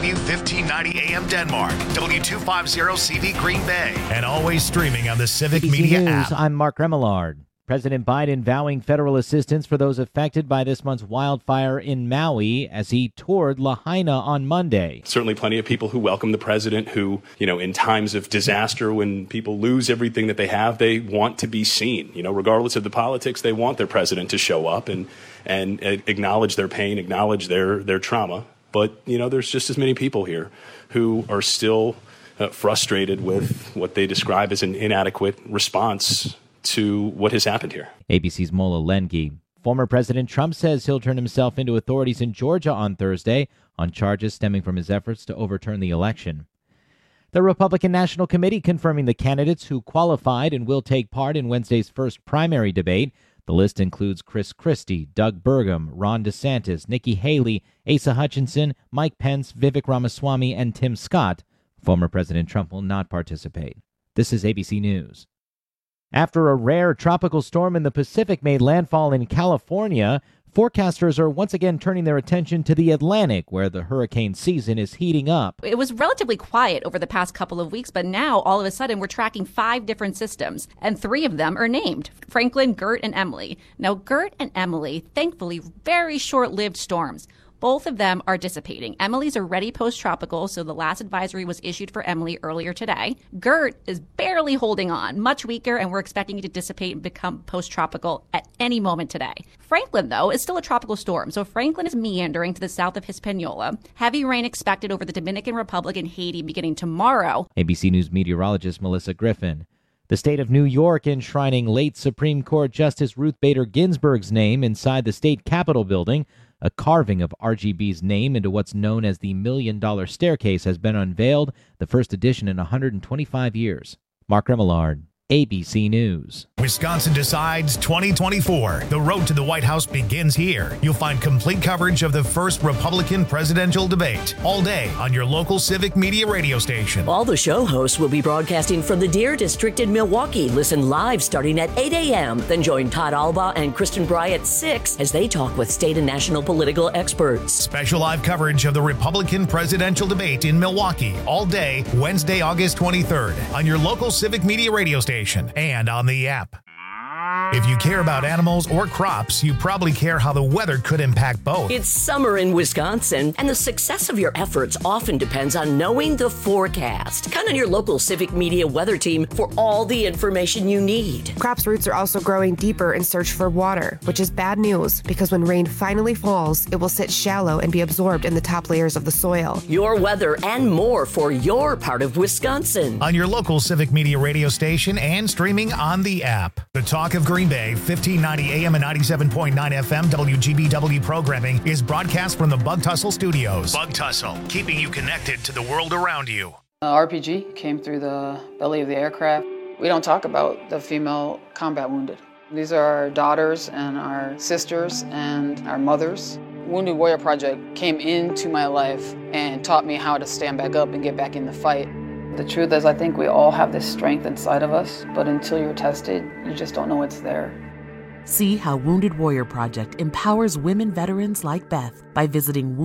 W1590 AM Denmark, W250CV Green Bay, and always streaming on the Civic Media app. I'm Mark Remillard. President Biden vowing federal assistance for those affected by this month's wildfire in Maui as he toured Lahaina on Monday. Certainly plenty of people who welcome the president who, in times of disaster, when people lose everything that they have, they want to be seen. Regardless of the politics, they want their president to show up and acknowledge their pain, acknowledge their trauma. But, there's just as many people here who are still frustrated with what they describe as an inadequate response to what has happened here. ABC's Mola Lengi. Former President Trump says he'll turn himself into authorities in Georgia on Thursday on charges stemming from his efforts to overturn the election. The Republican National Committee confirming the candidates who qualified and will take part in Wednesday's first primary debate. The list includes Chris Christie, Doug Burgum, Ron DeSantis, Nikki Haley, Asa Hutchinson, Mike Pence, Vivek Ramaswamy, and Tim Scott. Former President Trump will not participate. This is ABC News. After a rare tropical storm in the Pacific made landfall in California, forecasters are once again turning their attention to the Atlantic, where the hurricane season is heating up. It was relatively quiet over the past couple of weeks, but now all of a sudden we're tracking 5 different systems, and 3 of them are named: Franklin, Gert, and Emily. Now, Gert and Emily, thankfully, very short-lived storms. Both of them are dissipating. Emily's already post-tropical, so the last advisory was issued for Emily earlier today. Gert is barely holding on, much weaker, and we're expecting it to dissipate and become post-tropical at any moment today. Franklin, though, is still a tropical storm, so Franklin is meandering to the south of Hispaniola. Heavy rain expected over the Dominican Republic and Haiti beginning tomorrow. ABC News meteorologist Melissa Griffin. The state of New York enshrining late Supreme Court Justice Ruth Bader Ginsburg's name inside the state Capitol building. A carving of RGB's name into what's known as the $1 Million Staircase has been unveiled, the first edition in 125 years. Mark Remillard, ABC News. Wisconsin Decides 2024. The road to the White House begins here. You'll find complete coverage of the first Republican presidential debate all day on your local Civic Media radio station. All the show hosts will be broadcasting from the Deer District in Milwaukee. Listen live starting at 8 a.m. Then join Todd Alba and Kristen Bry at 6 as they talk with state and national political experts. Special live coverage of the Republican presidential debate in Milwaukee all day, Wednesday, August 23rd on your local Civic Media radio station and on the app. If you care about animals or crops, you probably care how the weather could impact both. It's summer in Wisconsin, and the success of your efforts often depends on knowing the forecast. Count on your local Civic Media weather team for all the information you need. Crops' roots are also growing deeper in search for water, which is bad news because when rain finally falls, it will sit shallow and be absorbed in the top layers of the soil. Your weather and more for your part of Wisconsin. On your local Civic Media radio station and streaming on the app. The Talk of Green Bay, 1590 AM and 97.9 FM WGBW programming is broadcast from the Bug Tussle Studios. Bug Tussle, keeping you connected to the world around you. RPG came through the belly of the aircraft. We don't talk about the female combat wounded. These are our daughters and our sisters and our mothers. Wounded Warrior Project came into my life and taught me how to stand back up and get back in the fight. The truth is, I think we all have this strength inside of us, but until you're tested, you just don't know it's there. See how Wounded Warrior Project empowers women veterans like Beth by visiting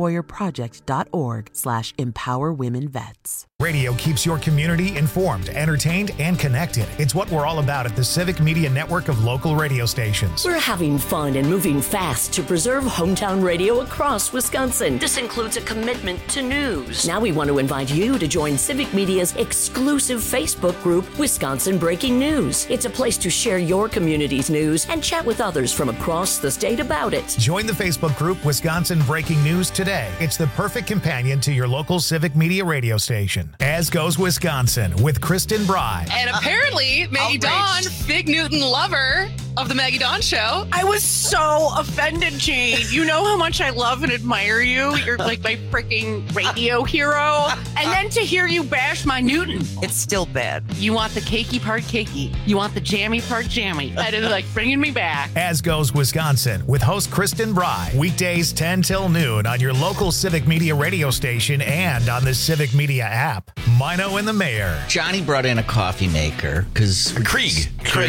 woundedwarriorproject.org/empowerwomenvets. Radio keeps your community informed, entertained, and connected. It's what we're all about at the Civic Media network of local radio stations. We're having fun and moving fast to preserve hometown radio across Wisconsin. This includes a commitment to news. Now we want to invite you to join Civic Media's exclusive Facebook group, Wisconsin Breaking News. It's a place to share your community's news and chat with others from across the state about it. Join the Facebook group Wisconsin Breaking News today. It's the perfect companion to your local Civic Media radio station. As Goes Wisconsin with Kristen Bry. And apparently, Maggie Dawn, Big Newton lover of the Maggie Dawn Show. I was so offended, Jane. You know how much I love and admire you. You're like my freaking radio hero. And then to hear you bash my Newton. It's still bad. You want the cakey part cakey. You want the jammy part jammy. That is like bringing me back. As Goes Wisconsin with host Kristen Bry. Weekdays 10 till noon on your local Civic Media radio station and on the Civic Media app. Mino and the Mayor. Johnny brought in a coffee maker because Krieg.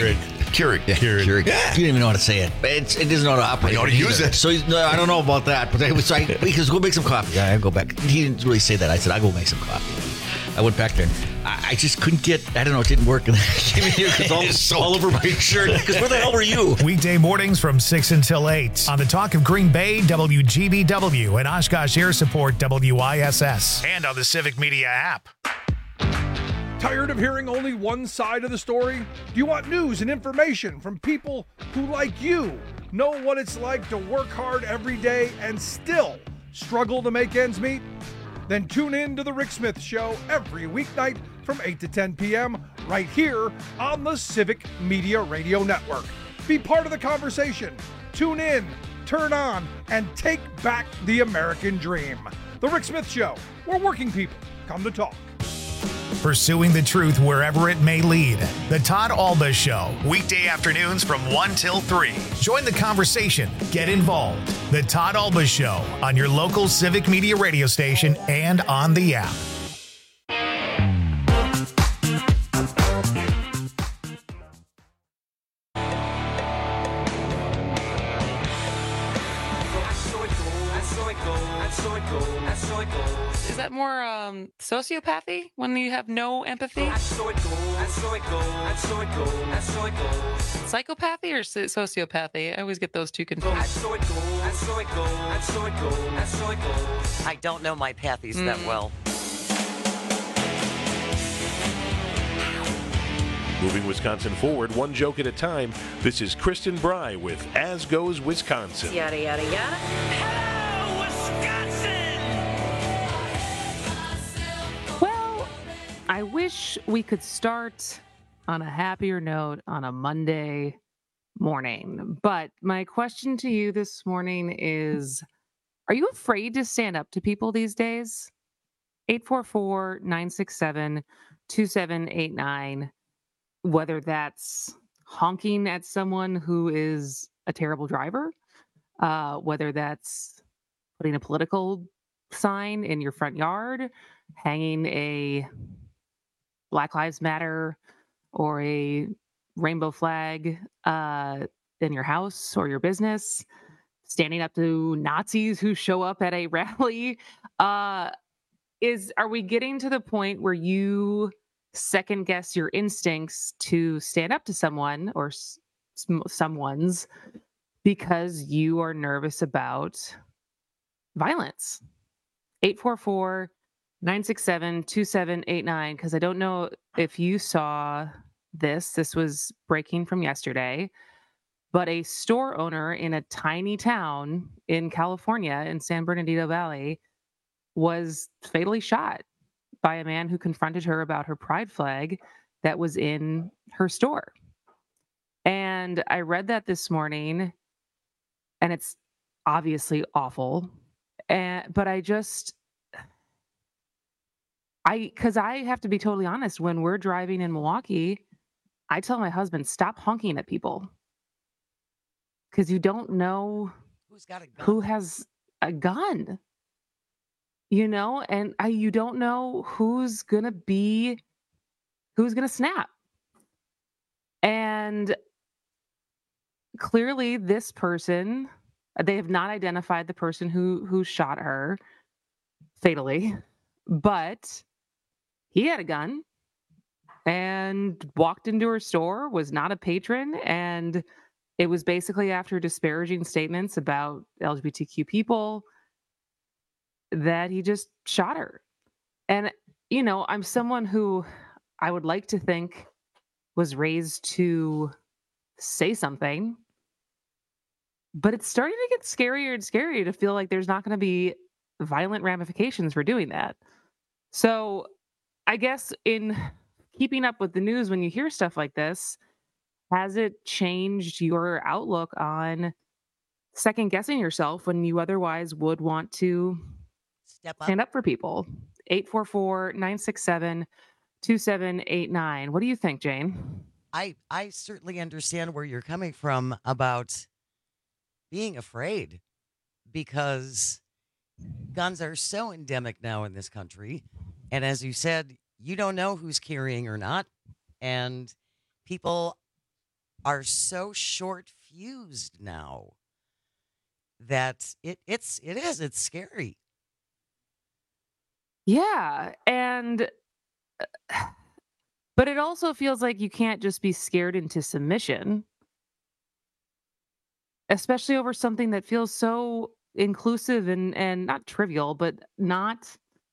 Keurig. Keurig. Yeah. You don't even know how to say it. It doesn't know how to operate. I know how to use it. So no, I don't know about that. But because go make some coffee. Yeah, I go back. He didn't really say that. I said, I'll go make some coffee. I went back there. I just couldn't get, I don't know, it didn't work. And I came in here because all over my shirt. Because where the hell were you? Weekday mornings from 6 until 8 on the Talk of Green Bay, WGBW, and Oshkosh Air Support, WISS, and on the Civic Media app. Tired of hearing only one side of the story? Do you want news and information from people who, like you, know what it's like to work hard every day and still struggle to make ends meet? Then tune in to The Rick Smith Show every weeknight from 8 to 10 p.m. right here on the Civic Media Radio Network. Be part of the conversation. Tune in, turn on, and take back the American dream. The Rick Smith Show, where working people come to talk. Pursuing the truth wherever it may lead. The Todd Alba Show, weekday afternoons from 1 till 3. Join the conversation. Get involved. The Todd Alba Show on your local Civic Media radio station and on the app. Is that more sociopathy when you have no empathy? Psychopathy or sociopathy? I always get those two confused. I don't know my pathies that well. Moving Wisconsin forward, one joke at a time. This is Kristen Bry with As Goes Wisconsin. Yada, yada, yada. Hello, Wisconsin! Well, I wish we could start on a happier note on a Monday morning. But my question to you this morning is, are you afraid to stand up to people these days? 844-967-2789. Whether that's honking at someone who is a terrible driver, whether that's putting a political sign in your front yard, hanging a Black Lives Matter or a rainbow flag in your house or your business, standing up to Nazis who show up at a rally. Are we getting to the point where you second guess your instincts to stand up to someone or someone's because you are nervous about violence? 844-967-2789, because I don't know if you saw this. This was breaking from yesterday, but a store owner in a tiny town in California in San Bernardino Valley was fatally shot by a man who confronted her about her pride flag that was in her store. And I read that this morning, and it's obviously awful. But because I have to be totally honest, when we're driving in Milwaukee, I tell my husband, stop honking at people. Because you don't know who has a gun. You know, and you don't know who's going to snap. And clearly this person, they have not identified the person who shot her fatally, but he had a gun and walked into her store, was not a patron, and it was basically after disparaging statements about LGBTQ people that he just shot her. And, you know, I'm someone who I would like to think was raised to say something, but it's starting to get scarier and scarier to feel like there's not going to be violent ramifications for doing that. So I guess in keeping up with the news, when you hear stuff like this, has it changed your outlook on second guessing yourself when you otherwise would want to stand up for people? 844-967-2789. What do you think, Jane? I certainly understand where you're coming from about being afraid, because guns are so endemic now in this country. And as you said, you don't know who's carrying or not. And people are so short-fused now that it's scary. Yeah, and but it also feels like you can't just be scared into submission, especially over something that feels so inclusive and not trivial, but not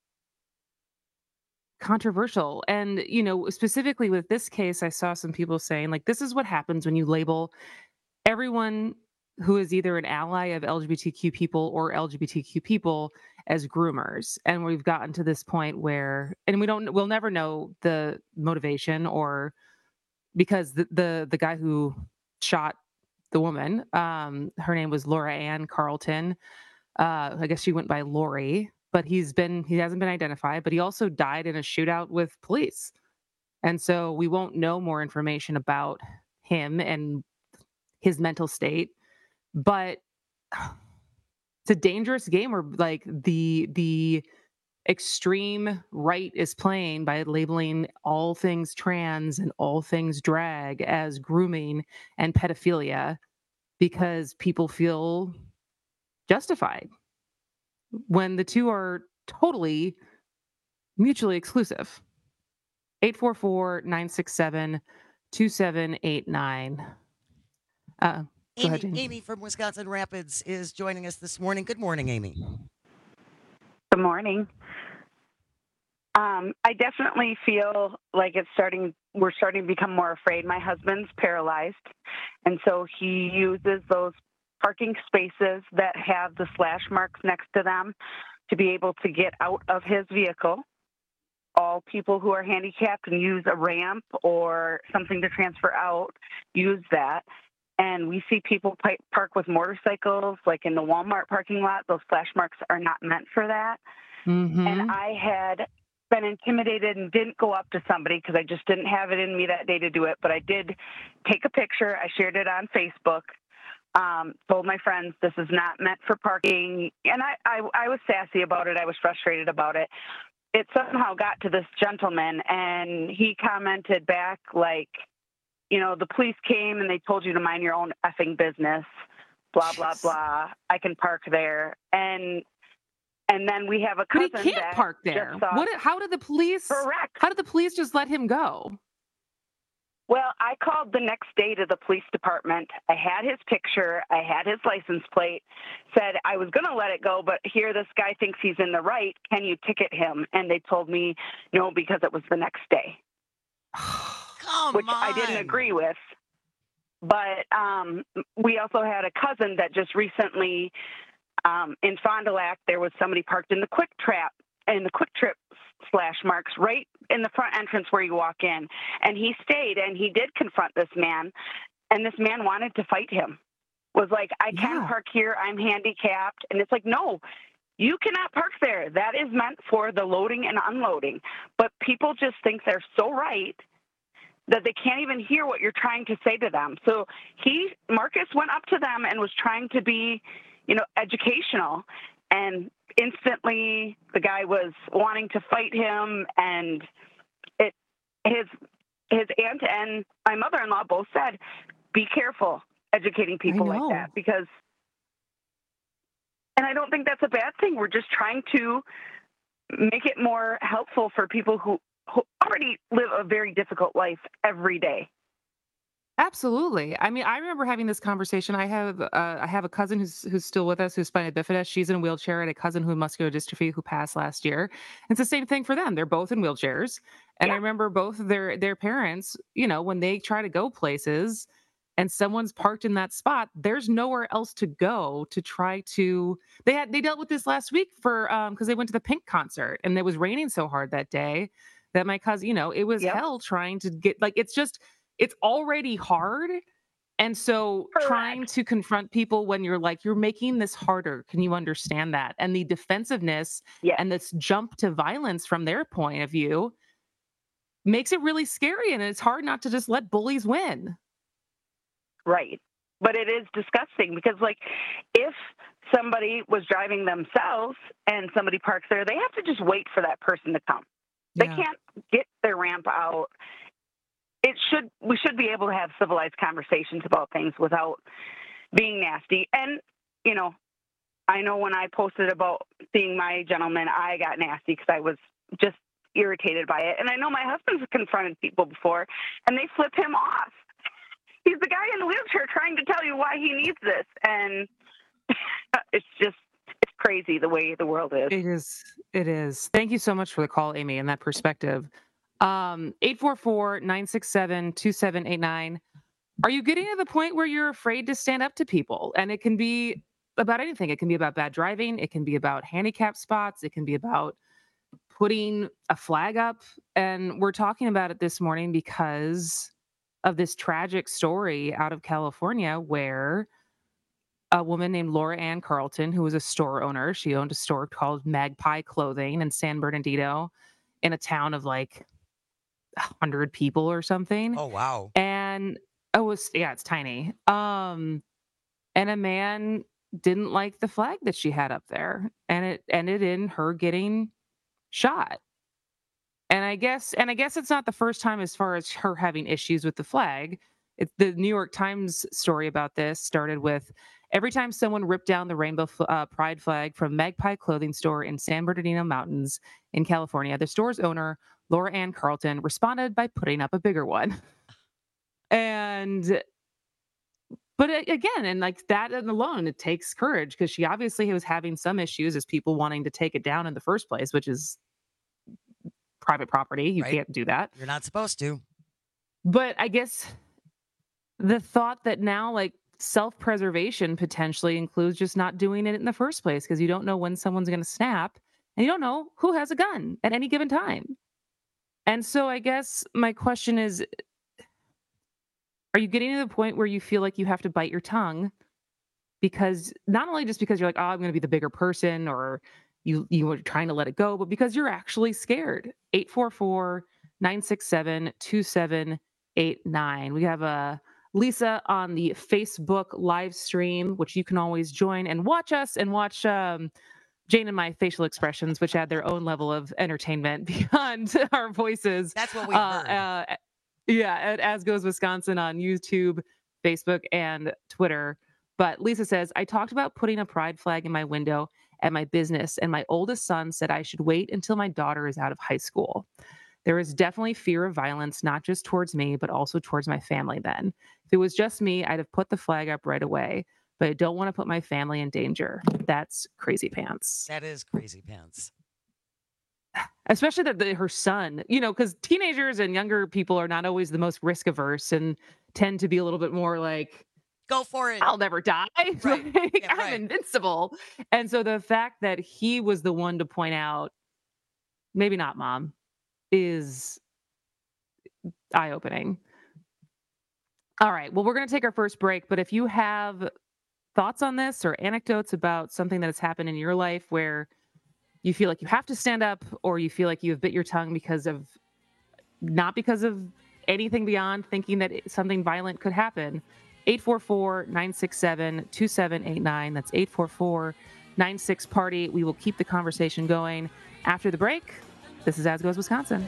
controversial. And, specifically with this case, I saw some people saying, like, this is what happens when you label everyone who is either an ally of LGBTQ people or LGBTQ people as groomers. And we've gotten to this point where, and we'll never know the motivation, or because the guy who shot the woman, her name was Laura Ann Carlton. I guess she went by Lori, but he hasn't been identified, but he also died in a shootout with police. And so we won't know more information about him and his mental state, but it's a dangerous game where, like, the extreme right is playing by labeling all things trans and all things drag as grooming and pedophilia because people feel justified when the two are totally mutually exclusive. 844-967-2789. Go ahead, Jamie. Amy from Wisconsin Rapids is joining us this morning. Good morning, Amy. Good morning. I definitely feel like we're starting to become more afraid. My husband's paralyzed, and so he uses those parking spaces that have the slash marks next to them to be able to get out of his vehicle. All people who are handicapped and use a ramp or something to transfer out use that. And we see people park with motorcycles, like in the Walmart parking lot. Those flash marks are not meant for that. Mm-hmm. And I had been intimidated and didn't go up to somebody because I just didn't have it in me that day to do it. But I did take a picture. I shared it on Facebook. Told my friends this is not meant for parking. And I was sassy about it. I was frustrated about it. It somehow got to this gentleman, and he commented back like, the police came and they told you to mind your own effing business, blah, blah, blah. I can park there. And then we have a cousin but he can't that park there. How did the police? Correct. How did the police just let him go? Well, I called the next day to the police department. I had his picture. I had his license plate. Said I was going to let it go, but here this guy thinks he's in the right. Can you ticket him? And they told me no, because it was the next day. Which I didn't agree with. But we also had a cousin that just recently in Fond du Lac, there was somebody parked in the Quick Trip slash marks right in the front entrance where you walk in. And he stayed and he did confront this man. And this man wanted to fight him. Was like, I can't park here. I'm handicapped. And it's like, no, you cannot park there. That is meant for the loading and unloading. But people just think they're so right that they can't even hear what you're trying to say to them. So Marcus went up to them and was trying to be, educational. And instantly the guy was wanting to fight him. And his aunt and my mother-in-law both said, be careful educating people like that, because, and I don't think that's a bad thing. We're just trying to make it more helpful for people who already live a very difficult life every day. Absolutely. I mean, I remember having this conversation. I have a cousin who's still with us, who's spina bifida. She's in a wheelchair, and a cousin who has muscular dystrophy who passed last year. It's the same thing for them. They're both in wheelchairs. And I remember both their parents, when they try to go places and someone's parked in that spot, there's nowhere else to go to try to. They dealt with this last week because they went to the Pink concert, and it was raining so hard that day that my cousin, it was hell trying to get, like, it's already hard. And so trying to confront people when you're making this harder. Can you understand that? And the defensiveness and this jump to violence from their point of view makes it really scary. And it's hard not to just let bullies win. Right. But it is disgusting because, like, if somebody was driving themselves and somebody parks there, they have to just wait for that person to come. They can't get their ramp out we should be able to have civilized conversations about things without being nasty. And, you know, I know when I posted about seeing my gentleman, I got nasty because I was just irritated by it. And I know my husband's confronted people before, and they flip him off. He's the guy in the wheelchair trying to tell you why he needs this. And it's crazy the way the world is. It is. Thank you so much for the call, Amy, and that perspective. 844-967-2789. Are you getting to the point where you're afraid to stand up to people? And it can be about anything. It can be about bad driving. It can be about handicap spots. It can be about putting a flag up. And we're talking about it this morning because of this tragic story out of California where a woman named Laura Ann Carlton, who was a store owner, she owned a store called Magpie Clothing in San Bernardino in a town of like 100 people or something. Oh, wow. And it's tiny. And a man didn't like the flag that she had up there, and it ended in her getting shot. And I guess it's not the first time as far as her having issues with the flag. The New York Times story about this started with, every time someone ripped down the rainbow pride flag from Magpie Clothing Store in San Bernardino Mountains in California, the store's owner, Laura Ann Carlton, responded by putting up a bigger one. But again, and like that alone, it takes courage, because she obviously was having some issues as people wanting to take it down in the first place, which is private property. You can't do that. You're not supposed to. But I guess the thought that now, like, self-preservation potentially includes just not doing it in the first place, because you don't know when someone's going to snap, and you don't know who has a gun at any given time. And so I guess my question is, are you getting to the point where you feel like you have to bite your tongue, because not only just because you're like, oh, I'm going to be the bigger person, or you are trying to let it go, but because you're actually scared? 844-967-2789. We have Lisa on the Facebook live stream, which you can always join and watch us and watch Jane and my facial expressions, which add their own level of entertainment beyond our voices. That's what we heard. At As Goes Wisconsin on YouTube, Facebook, and Twitter. But Lisa says, I talked about putting a pride flag in my window at my business, and my oldest son said I should wait until my daughter is out of high school. There is definitely fear of violence, not just towards me, but also towards my family then. If it was just me, I'd have put the flag up right away, but I don't want to put my family in danger. That's crazy pants. That is crazy pants. Especially that her son, because teenagers and younger people are not always the most risk averse and tend to be a little bit more like, go for it. I'll never die. Right. I'm invincible. And so the fact that he was the one to point out, maybe not mom, is eye-opening. All right. Well, we're going to take our first break, but if you have thoughts on this or anecdotes about something that has happened in your life where you feel like you have to stand up, or you feel like you have bit your tongue not because of anything beyond thinking that something violent could happen, 844-967-2789. That's 844-96-PARTY. We will keep the conversation going after the break. This is As Goes Wisconsin.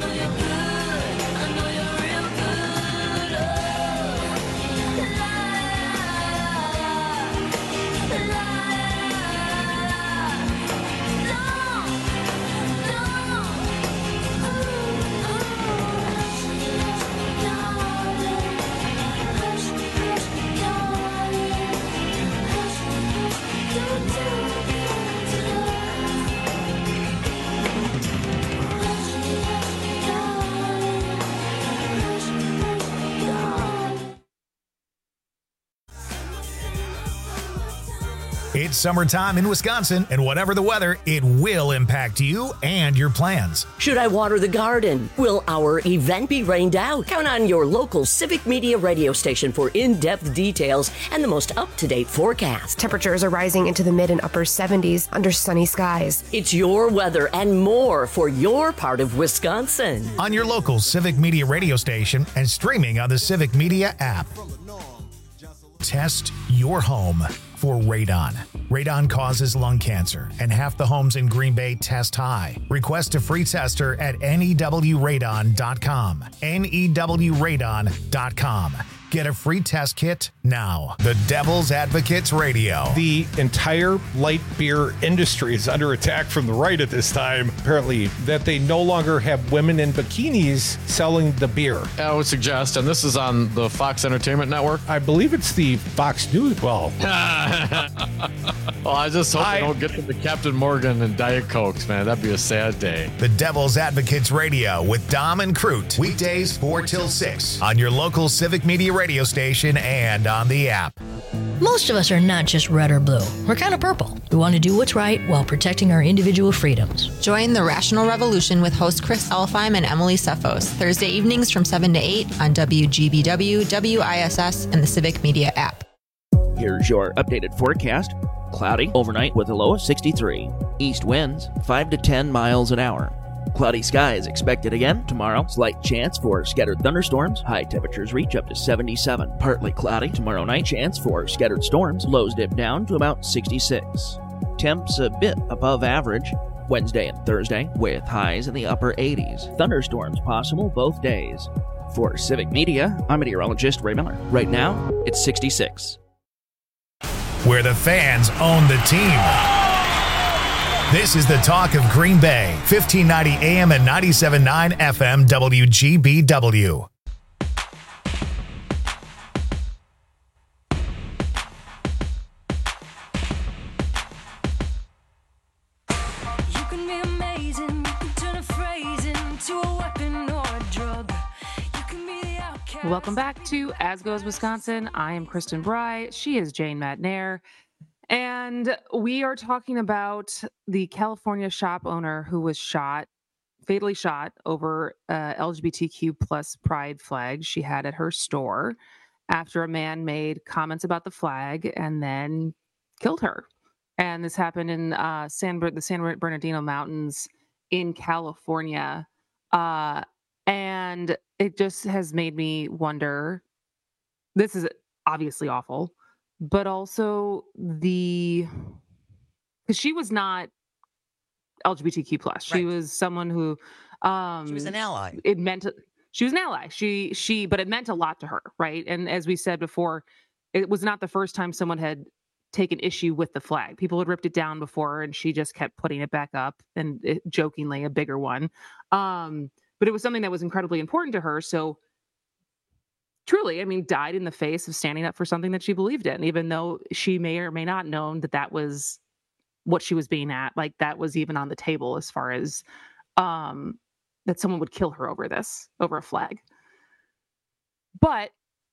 It's summertime in Wisconsin, and whatever the weather, it will impact you and your plans. Should I water the garden? Will our event be rained out? Count on your local Civic Media radio station for in-depth details and the most up-to-date forecast. Temperatures are rising into the mid and upper 70s under sunny skies. It's your weather and more for your part of Wisconsin. On your local Civic Media radio station and streaming on the Civic Media app. Test your home for radon. Radon causes lung cancer, and half the homes in Green Bay test high. Request a free tester at newradon.com. newradon.com. Get a free test kit now. The Devil's Advocates Radio. The entire light beer industry is under attack from the right at this time, apparently, that they no longer have women in bikinis selling the beer. I would suggest, and this is on the Fox Entertainment Network. I believe it's the Fox News. Well, I just hope they don't get to the Captain Morgan and Diet Cokes, man. That'd be a sad day. The Devil's Advocates Radio with Dom and Crute. Weekdays 4 till 6 on your local Civic Media radio station and on the app. Most of us are not just red or blue. We're kind of purple. We want to do what's right while protecting our individual freedoms. Join the Rational Revolution with host Chris Elfheim and Emily Sefos, Thursday evenings from 7 to 8 on WGBW, WISS, and the Civic Media app. Here's your updated forecast. Cloudy overnight with a low of 63. East winds 5 to 10 miles an hour. Cloudy skies expected again tomorrow. Slight chance for scattered thunderstorms. High temperatures reach up to 77. Partly cloudy tomorrow night. Chance for scattered storms. Lows dip down to about 66. Temps a bit above average Wednesday and Thursday with highs in the upper 80s. Thunderstorms possible both days. For Civic Media, I'm meteorologist Ray Miller. Right now, it's 66. Where the fans own the team. This is the talk of Green Bay, 1590 AM and 97.9 FM WGBW. You can be amazing, you can turn a phrase into a weapon or a drug. You can be the outcast. Welcome back to As Goes Wisconsin. I am Kristen Bry. She is Jane Matnair. And we are talking about the California shop owner who was fatally shot over LGBTQ plus pride flag she had at her store after a man made comments about the flag and then killed her. And this happened in the San Bernardino Mountains in California. And it just has made me wonder, this is obviously awful, but also because she was not LGBTQ plus. She was someone who she was an ally. She was an ally. But it meant a lot to her, right? And as we said before, it was not the first time someone had taken issue with the flag. People had ripped it down before, and she just kept putting it back up, and jokingly a bigger one. But it was something that was incredibly important to her. So truly, I mean, died in the face of standing up for something that she believed in, even though she may or may not known that that was what she was being at. Like, that was even on the table as far as that someone would kill her over a flag. But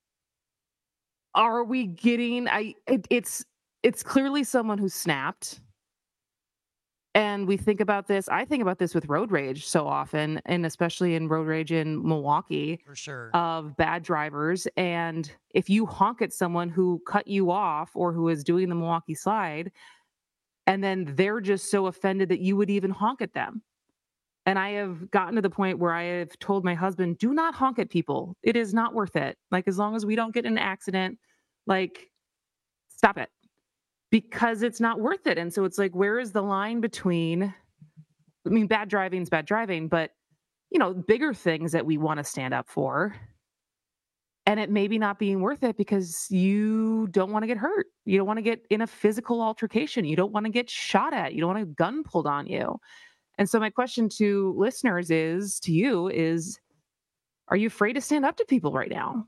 are we getting, it's clearly someone who snapped. And we think about this, I think about this with road rage so often, and especially in road rage in Milwaukee. For sure. Of bad drivers. And if you honk at someone who cut you off or who is doing the Milwaukee slide, and then they're just so offended that you would even honk at them. And I have gotten to the point where I have told my husband, do not honk at people. It is not worth it. Like, as long as we don't get in an accident, like, stop it. Because it's not worth it. And so it's like, where is the line between, I mean, bad driving is bad driving, but, you know, bigger things that we want to stand up for, and it maybe not being worth it because you don't want to get hurt. You don't want to get in a physical altercation. You don't want to get shot at. You don't want a gun pulled on you. And so my question to listeners is, are you afraid to stand up to people right now?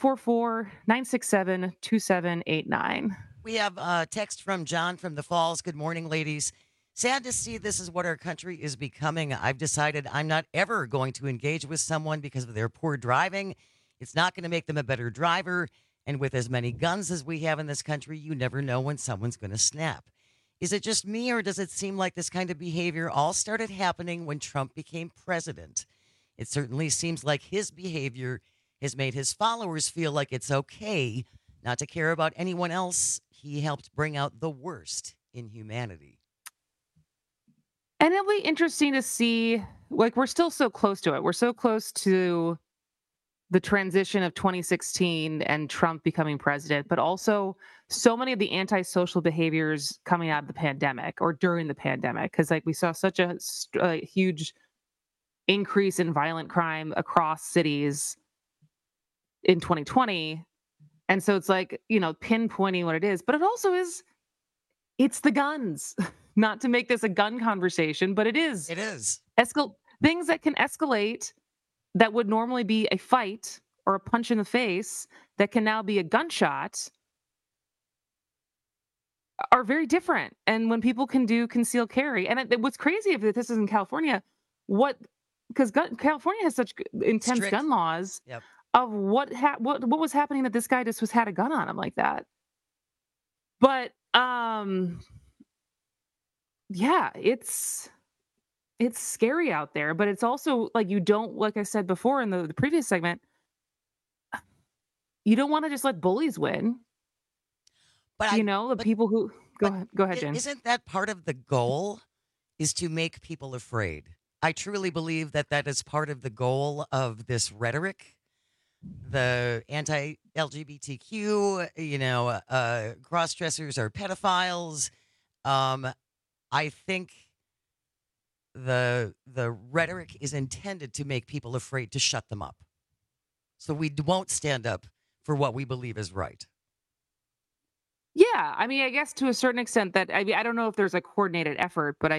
844-967-2789. We have a text from John from the Falls. Good morning, ladies. Sad to see this is what our country is becoming. I've decided I'm not ever going to engage with someone because of their poor driving. It's not going to make them a better driver. And with as many guns as we have in this country, you never know when someone's going to snap. Is it just me, or does it seem like this kind of behavior all started happening when Trump became president? It certainly seems like his behavior has made his followers feel like it's okay not to care about anyone else. He helped bring out the worst in humanity. And it'll be interesting to see, like, we're still so close to it. We're so close to the transition of 2016 and Trump becoming president, but also so many of the antisocial behaviors coming out of the pandemic or during the pandemic. Because like we saw such a huge increase in violent crime across cities in 2020. And so it's like, pinpointing what it is, but it also is, it's the guns. Not to make this a gun conversation, but it is. It is. Things that can escalate that would normally be a fight or a punch in the face that can now be a gunshot are very different. And when people can do concealed carry, and what's crazy if this is in California, because California has such intense gun laws of what was happening that this guy just had a gun on him like that. But yeah, it's scary out there, but it's also like like I said before in the previous segment, you don't want to just let bullies win. But people who go ahead, Jen. Isn't that part of the goal? Is to make people afraid? I truly believe that is part of the goal of this rhetoric. The anti-LGBTQ, cross-dressers are pedophiles. I think the rhetoric is intended to make people afraid to shut them up. So we won't stand up for what we believe is right. Yeah, I mean, I guess to a certain extent that, I don't know if there's a coordinated effort, but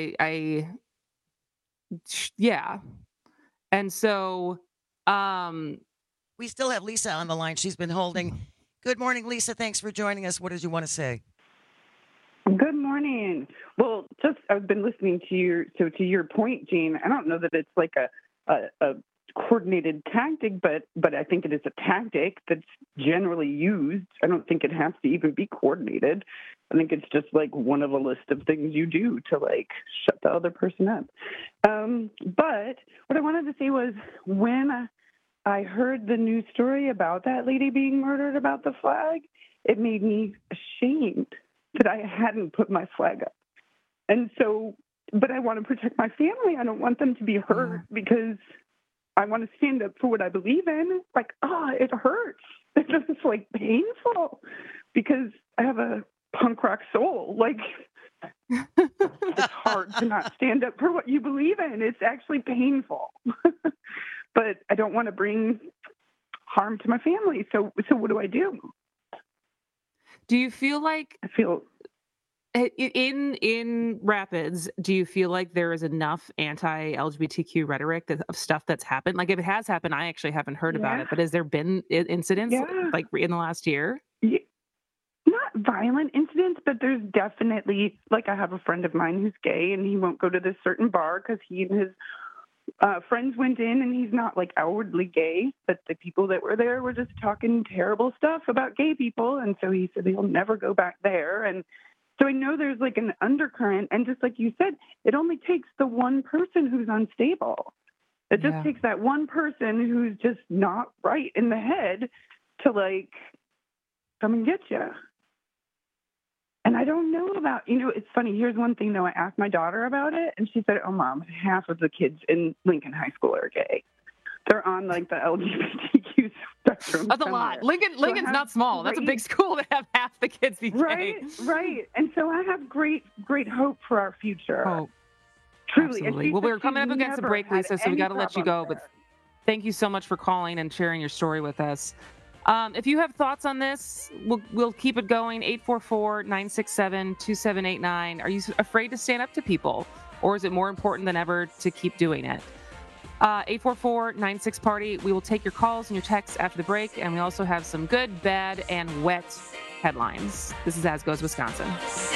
yeah. And so, we still have Lisa on the line. She's been holding. Good morning, Lisa. Thanks for joining us. What did you want to say? Good morning. Well, I've been listening to your point, Gene. I don't know that it's like a coordinated tactic, but I think it is a tactic that's generally used. I don't think it has to even be coordinated. I think it's just like one of a list of things you do to like shut the other person up. But what I wanted to say was when I heard the news story about that lady being murdered about the flag, it made me ashamed that I hadn't put my flag up. And so, but I want to protect my family. I don't want them to be hurt because I want to stand up for what I believe in. Like, it hurts. It's like painful because I have a punk rock soul. Like, it's hard to not stand up for what you believe in. It's actually painful. But I don't want to bring harm to my family. So what do I do? Do you feel like in Rapids, do you feel like there is enough anti-LGBTQ rhetoric of stuff that's happened? Like if it has happened, I actually haven't heard about it, but has there been incidents like in the last year? Yeah. Not violent incidents, but there's definitely, like I have a friend of mine who's gay and he won't go to this certain bar because he and his friends went in and he's not like outwardly gay, but the people that were there were just talking terrible stuff about gay people. And so he said he'll never go back there. And so I know there's like an undercurrent. And just like you said, it only takes the one person who's unstable. It just takes that one person who's just not right in the head to like come and get you. And I don't know about, it's funny. Here's one thing, though. I asked my daughter about it, and she said, oh, Mom, half of the kids in Lincoln High School are gay. They're on, like, the LGBTQ spectrum. That's a lot. Lincoln's not small. That's a big school to have half the kids be gay. Right. And so I have great hope for our future. Hope. Truly. Absolutely. Well, we're coming up against a break, Lisa, so we got to let you go. But thank you so much for calling and sharing your story with us. If you have thoughts on this, we'll keep it going. 844-967-2789. Are you afraid to stand up to people, or is it more important than ever to keep doing it? 844-96-PARTY. We will take your calls and your texts after the break, and we also have some good, bad, and wet headlines. This is As Goes Wisconsin.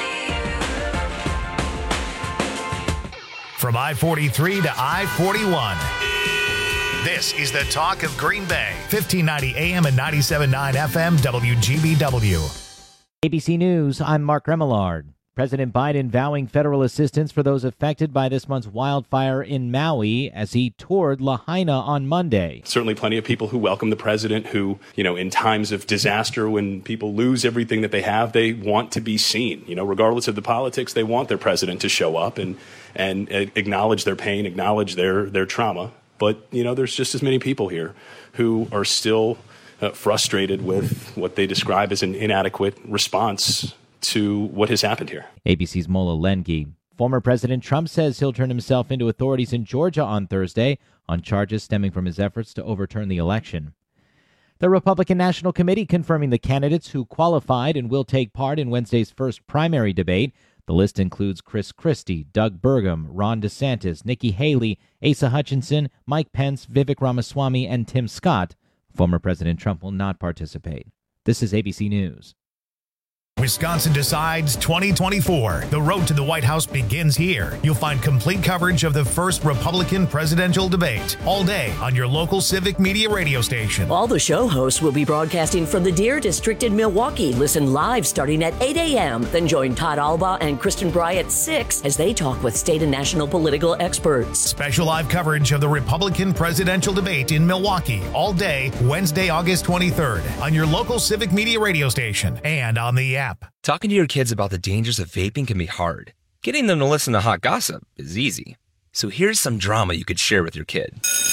From I-43 to I-41. This is the talk of Green Bay, 1590 AM and 97.9 FM, WGBW. ABC News, I'm Mark Remillard. President Biden vowing federal assistance for those affected by this month's wildfire in Maui as he toured Lahaina on Monday. Certainly plenty of people who welcome the president who, in times of disaster, when people lose everything that they have, they want to be seen. Regardless of the politics, they want their president to show up and acknowledge their pain, acknowledge their trauma. But, there's just as many people here who are still frustrated with what they describe as an inadequate response to what has happened here. ABC's Mola Lenghi. Former President Trump says he'll turn himself into authorities in Georgia on Thursday on charges stemming from his efforts to overturn the election. The Republican National Committee confirming the candidates who qualified and will take part in Wednesday's first primary debate. The list includes Chris Christie, Doug Burgum, Ron DeSantis, Nikki Haley, Asa Hutchinson, Mike Pence, Vivek Ramaswamy, and Tim Scott. Former President Trump will not participate. This is ABC News. Wisconsin Decides 2024. The road to the White House begins here. You'll find complete coverage of the first Republican presidential debate all day on your local Civic Media radio station. All the show hosts will be broadcasting from the Deer District in Milwaukee. Listen live starting at 8 a.m. Then join Todd Alba and Kristen Bry at 6 as they talk with state and national political experts. Special live coverage of the Republican presidential debate in Milwaukee all day Wednesday, August 23rd on your local Civic Media radio station and on the app. Talking to your kids about the dangers of vaping can be hard. Getting them to listen to hot gossip is easy. So here's some drama you could share with your kid.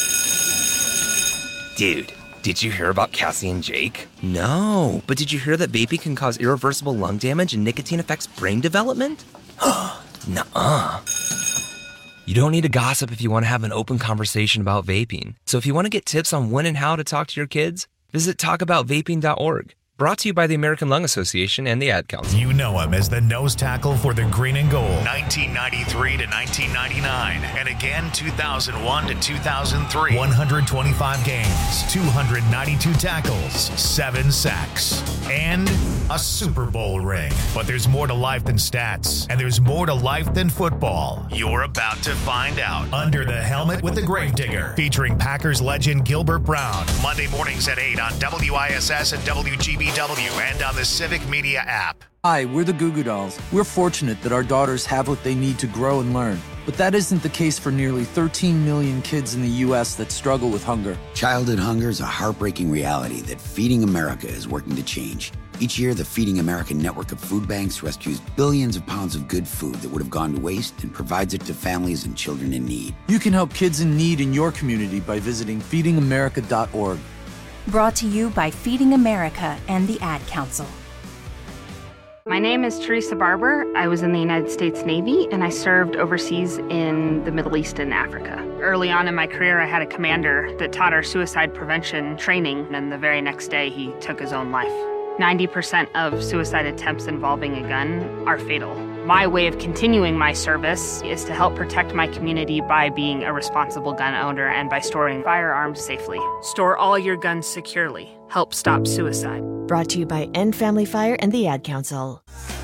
Dude, did you hear about Cassie and Jake? No, but did you hear that vaping can cause irreversible lung damage and nicotine affects brain development? Nuh-uh. You don't need to gossip if you want to have an open conversation about vaping. So if you want to get tips on when and how to talk to your kids, visit talkaboutvaping.org. Brought to you by the American Lung Association and the Ad Council. You know him as the nose tackle for the Green and Gold, 1993 to 1999, and again 2001 to 2003. 125 games, 292 tackles, 7 sacks, and a Super Bowl ring. But there's more to life than stats, and there's more to life than football. You're about to find out. Under the Helmet with the Gravedigger, featuring Packers legend Gilbert Brown. Monday mornings at 8 on WISS and WGBW and on the Civic Media app. Hi, we're the Goo Goo Dolls. We're fortunate that our daughters have what they need to grow and learn. But that isn't the case for nearly 13 million kids in the U.S. that struggle with hunger. Childhood hunger is a heartbreaking reality that Feeding America is working to change. Each year, the Feeding America network of food banks rescues billions of pounds of good food that would have gone to waste and provides it to families and children in need. You can help kids in need in your community by visiting feedingamerica.org. Brought to you by Feeding America and the Ad Council. My name is Teresa Barber. I was in the United States Navy and I served overseas in the Middle East and Africa. Early on in my career, I had a commander that taught our suicide prevention training, and the very next day he took his own life. 90% of suicide attempts involving a gun are fatal. My way of continuing my service is to help protect my community by being a responsible gun owner and by storing firearms safely. Store all your guns securely. Help stop suicide. Brought to you by End Family Fire and the Ad Council.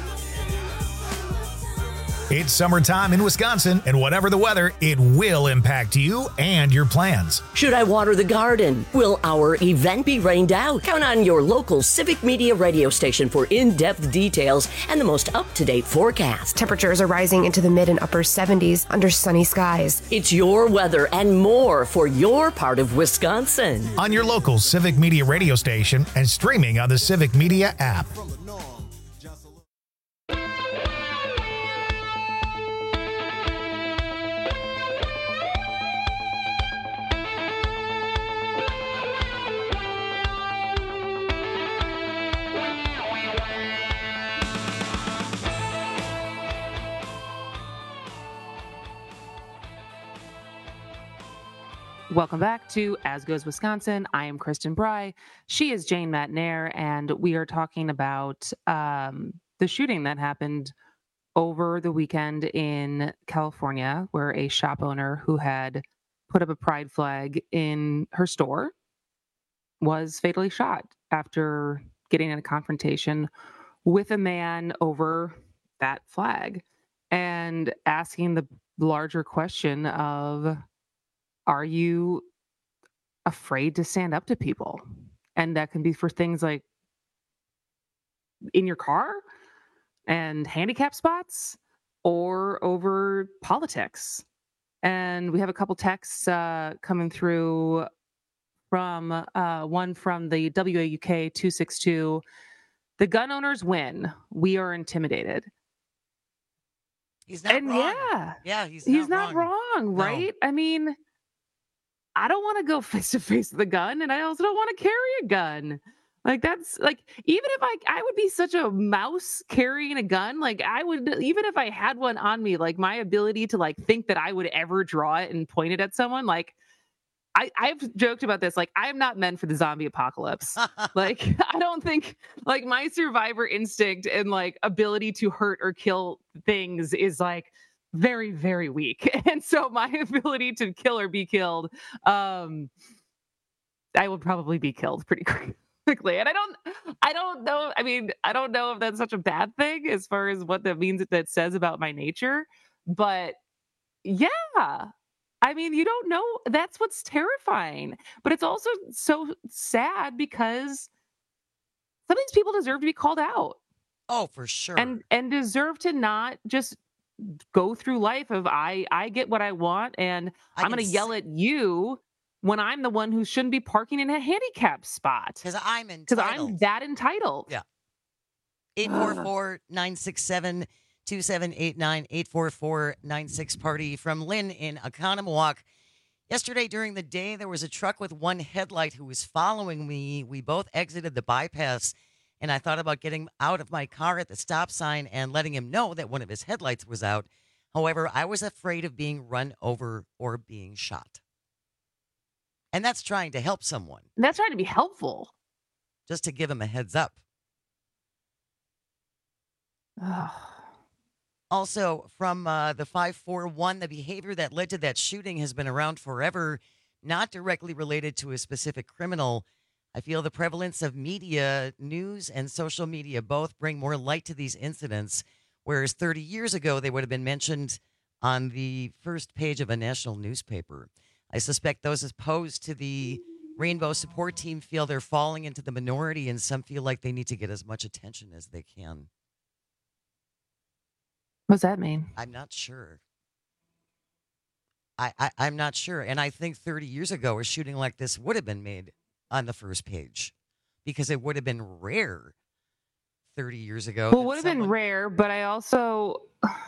It's summertime in Wisconsin, and whatever the weather, it will impact you and your plans. Should I water the garden? Will our event be rained out? Count on your local Civic Media radio station for in-depth details and the most up-to-date forecast. Temperatures are rising into the mid and upper 70s under sunny skies. It's your weather and more for your part of Wisconsin. On your local Civic Media radio station and streaming on the Civic Media app. Welcome back to As Goes Wisconsin. I am Kristen Bry. She is Jane Matnair, and we are talking about the shooting that happened over the weekend in California, where a shop owner who had put up a pride flag in her store was fatally shot after getting in a confrontation with a man over that flag and asking the larger question of, are you afraid to stand up to people? And that can be for things like in your car and handicap spots or over politics. And we have a couple texts coming through from one from the WAUK 262. The gun owners win. We are intimidated. He's not wrong. Yeah. Yeah, he's not wrong, right? No. I mean, I don't want to go face to face with a gun, and I also don't want to carry a gun. Like that's like even if I would be such a mouse carrying a gun, like I would even if I had one on me, like my ability to like think that I would ever draw it and point it at someone, like I've joked about this, like I'm not meant for the zombie apocalypse. Like I don't think like my survivor instinct and like ability to hurt or kill things is like very, very weak. And so my ability to kill or be killed, I would probably be killed pretty quickly. And I don't know. I mean, I don't know if that's such a bad thing as far as what that means that says about my nature. But yeah. I mean, you don't know. That's what's terrifying. But it's also so sad because some of these people deserve to be called out. Oh, for sure. And deserve to not just go through life of I get what I want and I'm going to yell at you when I'm the one who shouldn't be parking in a handicap spot. Because I'm entitled. Because I'm that entitled. Yeah. 844-967-2789, 844-96-PARTY. From Lynn in Oconomowoc. Yesterday during the day, there was a truck with one headlight who was following me. We both exited the bypass, and I thought about getting out of my car at the stop sign and letting him know that one of his headlights was out. However, I was afraid of being run over or being shot. And that's trying to help someone. That's trying to be helpful. Just to give him a heads up. Also, from the 541, the behavior that led to that shooting has been around forever, not directly related to a specific criminal. I feel the prevalence of media, news, and social media both bring more light to these incidents, whereas 30 years ago, they would have been mentioned on the first page of a national newspaper. I suspect those opposed to the Rainbow Support Team feel they're falling into the minority, and some feel like they need to get as much attention as they can. What's that mean? I'm not sure. I'm not sure. And I think 30 years ago, a shooting like this would have been made on the first page because it would have been rare 30 years ago. Well, it would have been rare, but I also,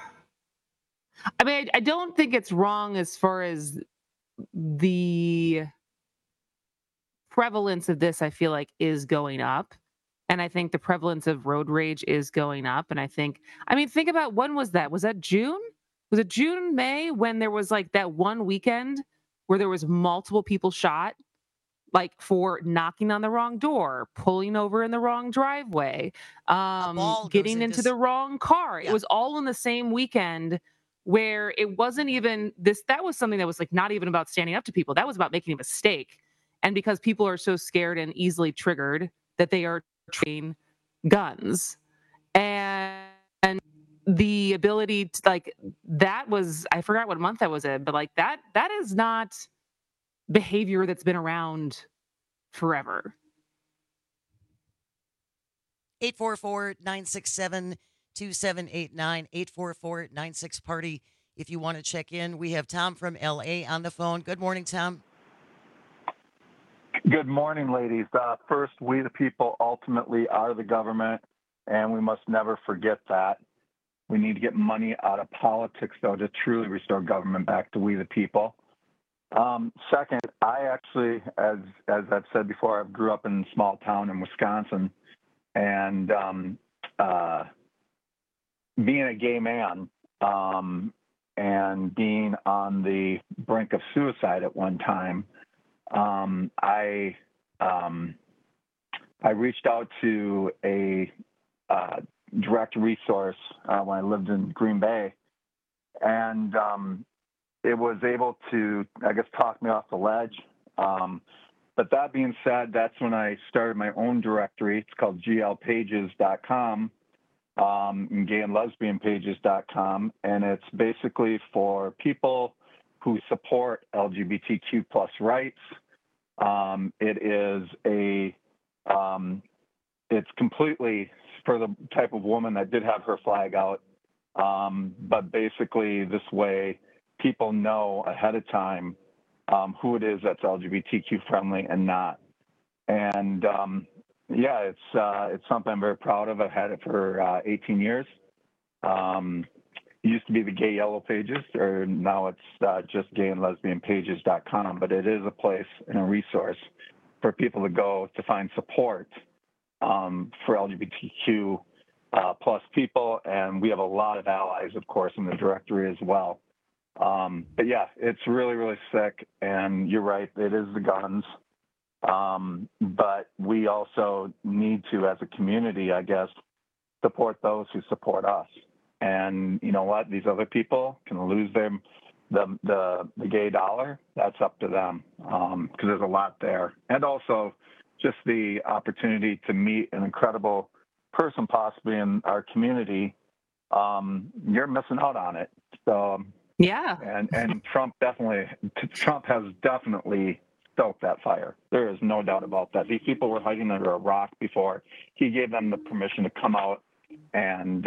I mean, I don't think it's wrong as far as the prevalence of this, I feel like, is going up. And I think the prevalence of road rage is going up. And I think about when was that? Was that June? Was it June, May, when there was like that one weekend where there was multiple people shot, like for knocking on the wrong door, pulling over in the wrong driveway, getting into the wrong car. Yeah. It was all in the same weekend where it wasn't even this. That was something that was like not even about standing up to people. That was about making a mistake. And because people are so scared and easily triggered that they are train guns and the ability to like that was, I forgot what month that was in, but like that is not behavior that's been around forever. 844-967-2789, 844-96-PARTY. If you want to check in, we have Tom from LA on the phone. Good morning, Tom. Good morning, ladies. First, we the people ultimately are the government, and we must never forget that. We need to get money out of politics, though, to truly restore government back to we the people. Second, I actually, as I've said before, I grew up in a small town in Wisconsin, and being a gay man and being on the brink of suicide at one time, I reached out to a direct resource when I lived in Green Bay, and it was able to, I guess, talk me off the ledge. But that being said, that's when I started my own directory. It's called glpages.com, and gay and lesbianpages.com, and it's basically for people who support LGBTQ plus rights. It is it's completely for the type of woman that did have her flag out. But basically this way people know ahead of time who it is that's LGBTQ friendly and not. And it's something I'm very proud of. I've had it for 18 years. used to be the Gay Yellow Pages, or now it's just gayandlesbianpages.com, but it is a place and a resource for people to go to find support for LGBTQ plus people, and we have a lot of allies, of course, in the directory as well. But yeah, it's really, really sick, and you're right, it is the guns. But we also need to, as a community, I guess, support those who support us. And you know what? These other people can lose the gay dollar. That's up to them, because there's a lot there. And also just the opportunity to meet an incredible person possibly in our community. You're missing out on it. So yeah. And Trump has definitely stoked that fire. There is no doubt about that. These people were hiding under a rock before. He gave them the permission to come out and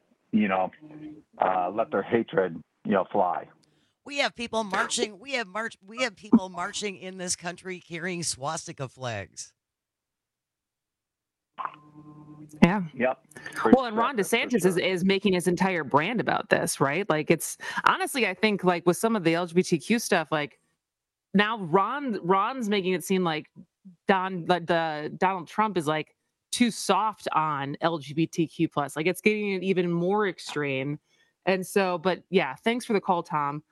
let their hatred, fly. We have people marching. We have people marching in this country carrying swastika flags. Yeah. Yep. Well, and Ron DeSantis is making his entire brand about this, right? Like, it's honestly, I think, like with some of the LGBTQ stuff, like now Ron's making it seem like Donald Trump is like too soft on LGBTQ plus. Like, it's getting it even more extreme. And so, but yeah, thanks for the call, Tom.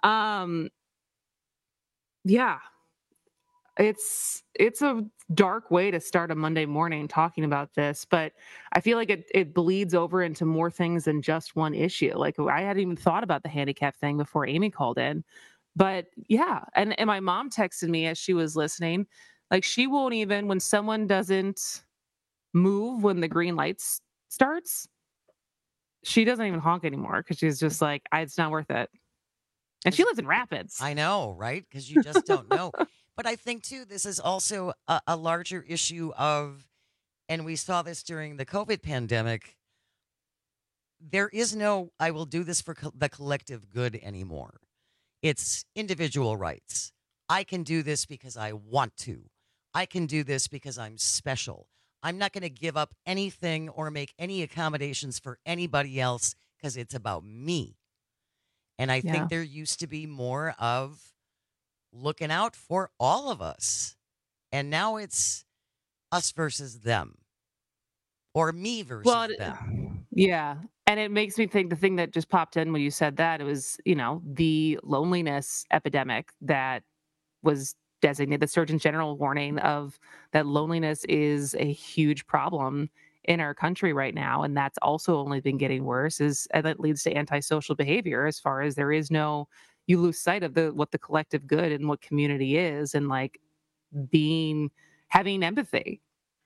Yeah, it's a dark way to start a Monday morning talking about this, but I feel like it bleeds over into more things than just one issue. Like, I hadn't even thought about the handicap thing before Amy called in, but yeah. And my mom texted me as she was listening, like, she won't even, when someone doesn't move when the green light starts, she doesn't even honk anymore, because she's just like, it's not worth it. And she lives in Rapids. I know, right? Because you just don't know. But I think, too, this is also a larger issue of, and we saw this during the COVID pandemic, there is no, I will do this for the collective good anymore. It's individual rights. I can do this because I want to. I can do this because I'm special. I'm not going to give up anything or make any accommodations for anybody else because it's about me. And I think there used to be more of looking out for all of us. And now it's us versus them, or me versus them. Yeah. And it makes me think, the thing that just popped in when you said that, it was, the loneliness epidemic that was designated, the Surgeon General warning of that loneliness is a huge problem in our country right now. And that's also only been getting worse, and that leads to antisocial behavior, as far as you lose sight of what the collective good and what community is, and like having empathy.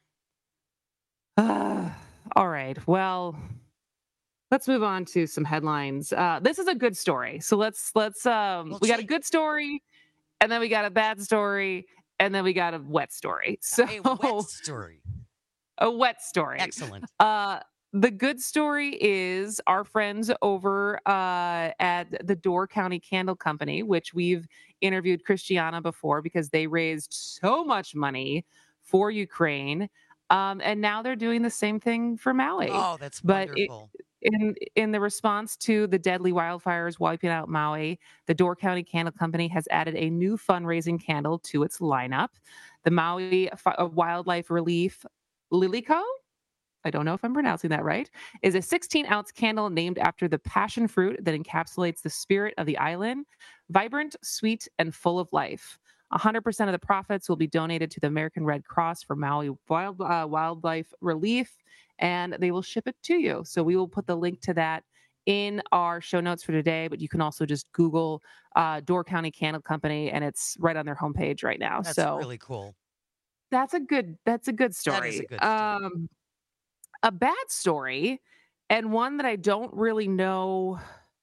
All right. Well, let's move on to some headlines. This is a good story. So let's we got a good story, and then we got a bad story, and then we got a wet story. So a wet story. A wet story. Excellent. The good story is our friends over at the Door County Candle Company, which we've interviewed Christiana before, because they raised so much money for Ukraine. And now they're doing the same thing for Maui. Oh, that's wonderful. In the response to the deadly wildfires wiping out Maui, the Door County Candle Company has added a new fundraising candle to its lineup. The Maui Wildlife Relief Lilico, I don't know if I'm pronouncing that right, is a 16-ounce candle named after the passion fruit that encapsulates the spirit of the island, vibrant, sweet, and full of life. 100% of the profits will be donated to the American Red Cross for Maui Wildlife Relief, and they will ship it to you. So we will put the link to that in our show notes for today, but you can also just Google Door County Candle Company, and it's right on their homepage right now. That's so really cool. That's a good story. That is a good story. A bad story, and one that I don't really know,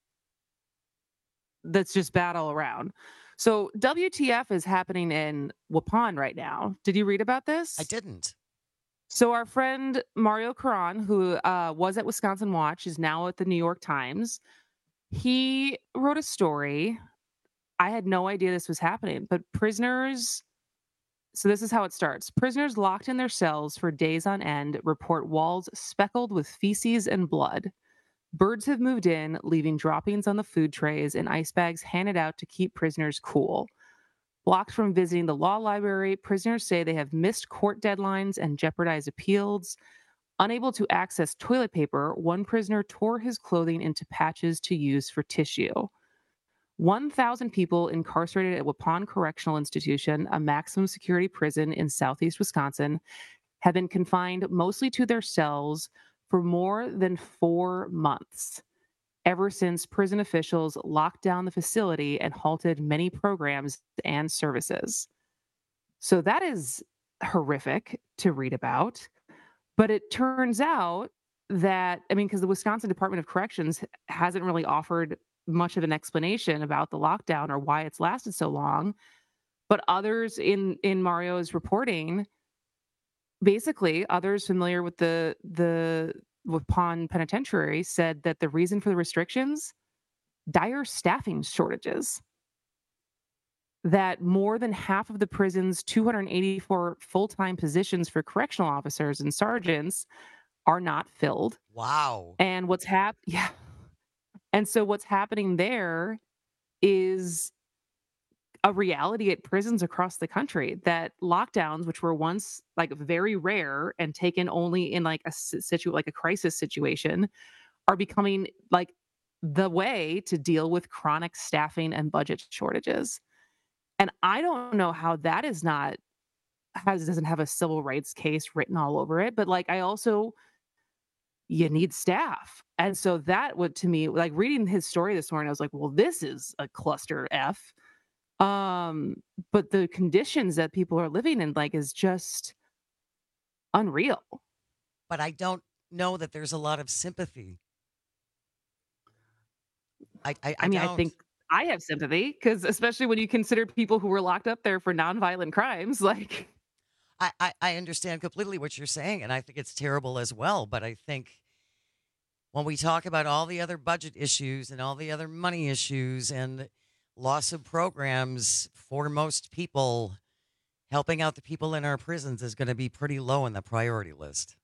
that's just bad all around. So WTF is happening in Waupun right now. Did you read about this? I didn't. So our friend Mario Caron, who was at Wisconsin Watch, is now at the New York Times. He wrote a story. I had no idea this was happening, but prisoners... So this is how it starts. Prisoners locked in their cells for days on end report walls speckled with feces and blood. Birds have moved in, leaving droppings on the food trays and ice bags handed out to keep prisoners cool. Blocked from visiting the law library, prisoners say they have missed court deadlines and jeopardized appeals. Unable to access toilet paper, one prisoner tore his clothing into patches to use for tissue. 1,000 people incarcerated at Waupun Correctional Institution, a maximum security prison in southeast Wisconsin, have been confined mostly to their cells for more than 4 months, ever since prison officials locked down the facility and halted many programs and services. So that is horrific to read about. But it turns out that, because the Wisconsin Department of Corrections hasn't really offered much of an explanation about the lockdown or why it's lasted so long. But others in Mario's reporting, basically others familiar with the Waupun Penitentiary, said that the reason for the restrictions, dire staffing shortages. That more than half of the prison's 284 full-time positions for correctional officers and sergeants are not filled. Wow. And And so what's happening there is a reality at prisons across the country, that lockdowns, which were once like very rare and taken only in like a crisis situation, are becoming like the way to deal with chronic staffing and budget shortages. And I don't know how that doesn't have a civil rights case written all over it, but like you need staff. And so that would, to me, like reading his story this morning, I was like, well, this is a cluster F. But the conditions that people are living in, like, is just unreal. But I don't know that there's a lot of sympathy. I think I have sympathy, because especially when you consider people who were locked up there for nonviolent crimes, like. I understand completely what you're saying, and I think it's terrible as well. But I think when we talk about all the other budget issues and all the other money issues and loss of programs, for most people, helping out the people in our prisons is going to be pretty low on the priority list.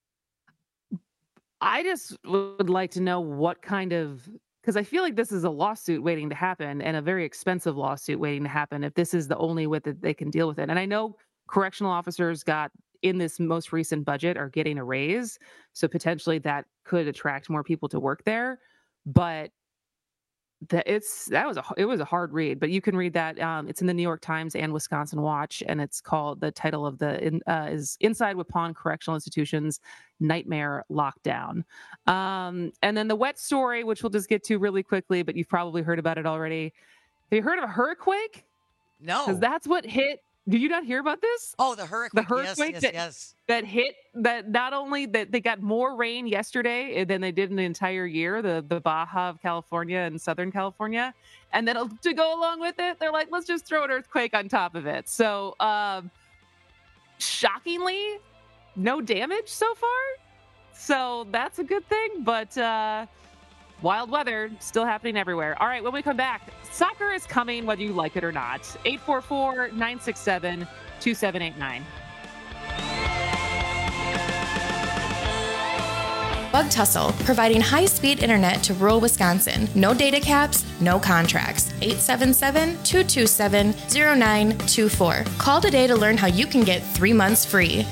I just would like to know what kind of, because I feel like this is a lawsuit waiting to happen, and a very expensive lawsuit waiting to happen, if this is the only way that they can deal with it. And I know correctional officers in this most recent budget are getting a raise, so potentially that could attract more people to work there. But it was a hard read. But you can read that. It's in the New York Times and Wisconsin Watch, and it's called, the title of is Inside Waupun Correctional Institution's Nightmare Lockdown. And then the wet story, which we'll just get to really quickly, but you've probably heard about it already. Have you heard of a hurricane? No, because that's what hit. Did you not hear about this? Oh, the hurricane. Yes. That hit, that not only that they got more rain yesterday than they did in the entire year, the Baja of California and Southern California. And then to go along with it, they're like, let's just throw an earthquake on top of it. So shockingly, no damage so far. So that's a good thing. But wild weather still happening everywhere. All right, when we come back, soccer is coming whether you like it or not. 844-967-2789. Bug Tussle, providing high-speed internet to rural Wisconsin. No data caps, no contracts. 877-227-0924. Call today to learn how you can get 3 months free.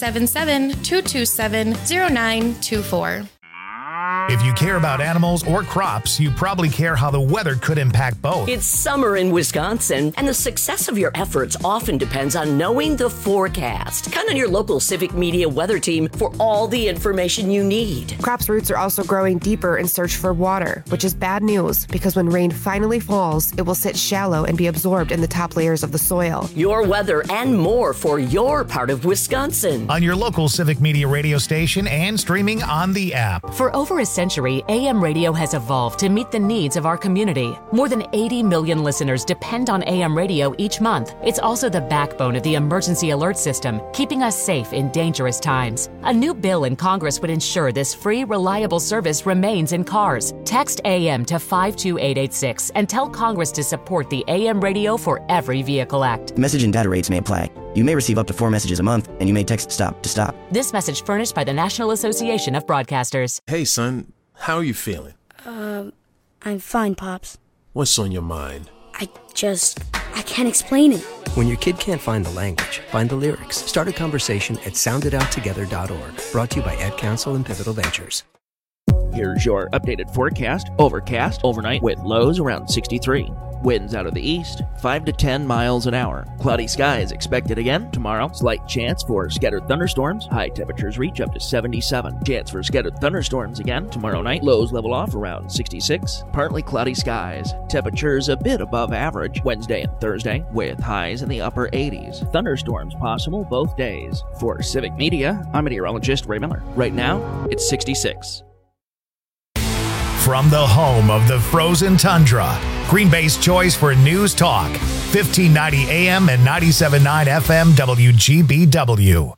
877-227-0924. If you care about animals or crops, you probably care how the weather could impact both. It's summer in Wisconsin, and the success of your efforts often depends on knowing the forecast. Count on your local Civic Media weather team for all the information you need. Crops' roots are also growing deeper in search for water, which is bad news because when rain finally falls, it will sit shallow and be absorbed in the top layers of the soil. Your weather and more for your part of Wisconsin. On your local Civic Media radio station and streaming on the app. For over a century, AM radio has evolved to meet the needs of our community. More than 80 million listeners depend on AM radio each month. It's also the backbone of the emergency alert system, keeping us safe in dangerous times. A new bill in Congress would ensure this free, reliable service remains in cars. Text AM to 52886 and tell Congress to support the AM Radio for Every Vehicle Act. Message and data rates may apply. You may receive up to 4 messages a month, and you may text STOP to stop. This message furnished by the National Association of Broadcasters. Hey, son, How are you feeling? I'm fine, Pops. What's on your mind? I can't explain it. When your kid can't find the language, find the lyrics. Start a conversation at sounditouttogether.org. Brought to you by Ad Council and Pivotal Ventures. Here's your updated forecast. Overcast overnight with lows around 63. Winds out of the east, 5 to 10 miles an hour. Cloudy skies expected again tomorrow. Slight chance for scattered thunderstorms. High temperatures reach up to 77. Chance for scattered thunderstorms again tomorrow night. Lows level off around 66. Partly cloudy skies. Temperatures a bit above average Wednesday and Thursday with highs in the upper 80s. Thunderstorms possible both days. For Civic Media, I'm meteorologist Ray Miller. Right now, it's 66. From the home of the frozen tundra, Green Bay's choice for news talk, 1590 AM and 97.9 FM WGBW.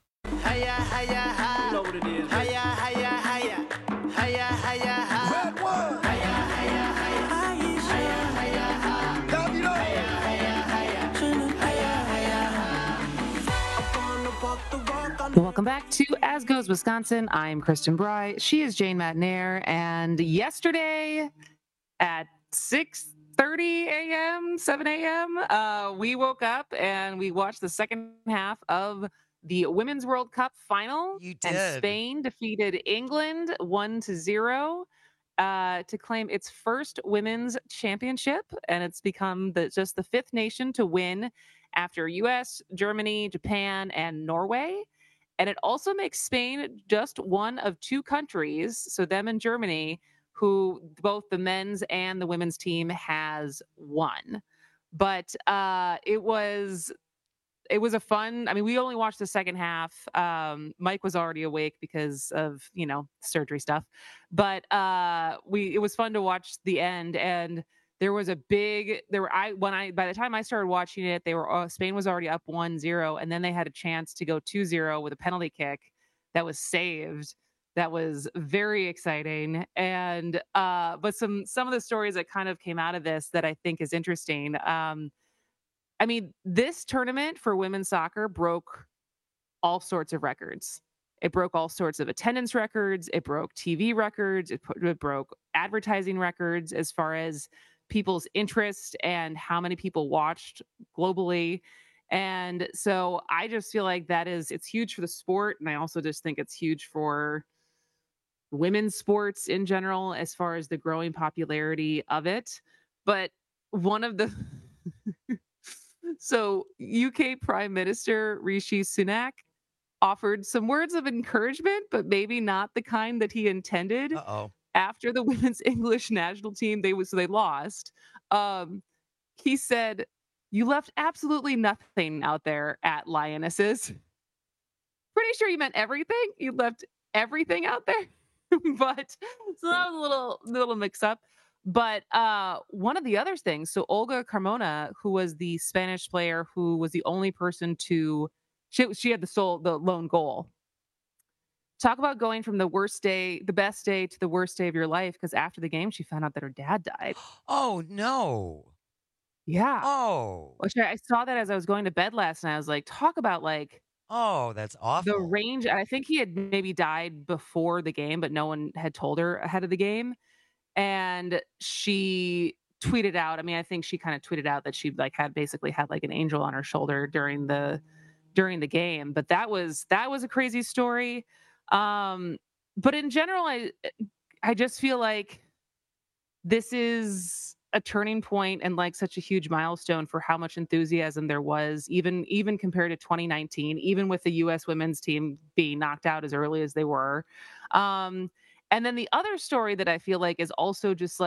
Welcome back to As Goes Wisconsin. I'm Kristen Bry. She is Jane Matnair. And yesterday at 6:30 a.m., 7 a.m., we woke up and we watched the second half of the Women's World Cup final. You did. And Spain defeated England 1-0 to claim its first women's championship. And it's become just the fifth nation to win after U.S., Germany, Japan, and Norway. And it also makes Spain just one of two countries, so them and Germany, who both the men's and the women's team has won. But it was a fun. I mean, we only watched the second half. Mike was already awake because of surgery stuff. But it was fun to watch the end. And there was by the time I started watching it, Spain was already up 1-0, and then they had a chance to go 2-0 with a penalty kick that was saved. That was very exciting. And but some of the stories that kind of came out of this that I think is interesting. I mean, this tournament for women's soccer broke all sorts of records. It broke all sorts of attendance records. It broke TV records. It broke advertising records as far as people's interest and how many people watched globally. And so I just feel like it's huge for the sport. And I also just think it's huge for women's sports in general, as far as the growing popularity of it. But one of the, so UK Prime Minister Rishi Sunak offered some words of encouragement, but maybe not the kind that he intended. After the women's English national team, they lost. He said, "You left absolutely nothing out there at Lionesses." Pretty sure you meant everything. You left everything out there. But so that was a little mix up. But one of the other things, so Olga Carmona, who was the Spanish player who was the only person she had the lone goal. Talk about going from the best day to the worst day of your life, because after the game, she found out that her dad died. Oh, no. Yeah. Oh. Which I saw that as I was going to bed last night. I was like, talk about oh, that's awful. The range. I think he had maybe died before the game, but no one had told her ahead of the game. And she tweeted out, I think she kind of tweeted out that she had an angel on her shoulder during the game. But that was a crazy story. But in general, I just feel like this is a turning point and such a huge milestone for how much enthusiasm there was, even compared to 2019, even with the U.S. women's team being knocked out as early as they were. And then the other story that I feel like is also just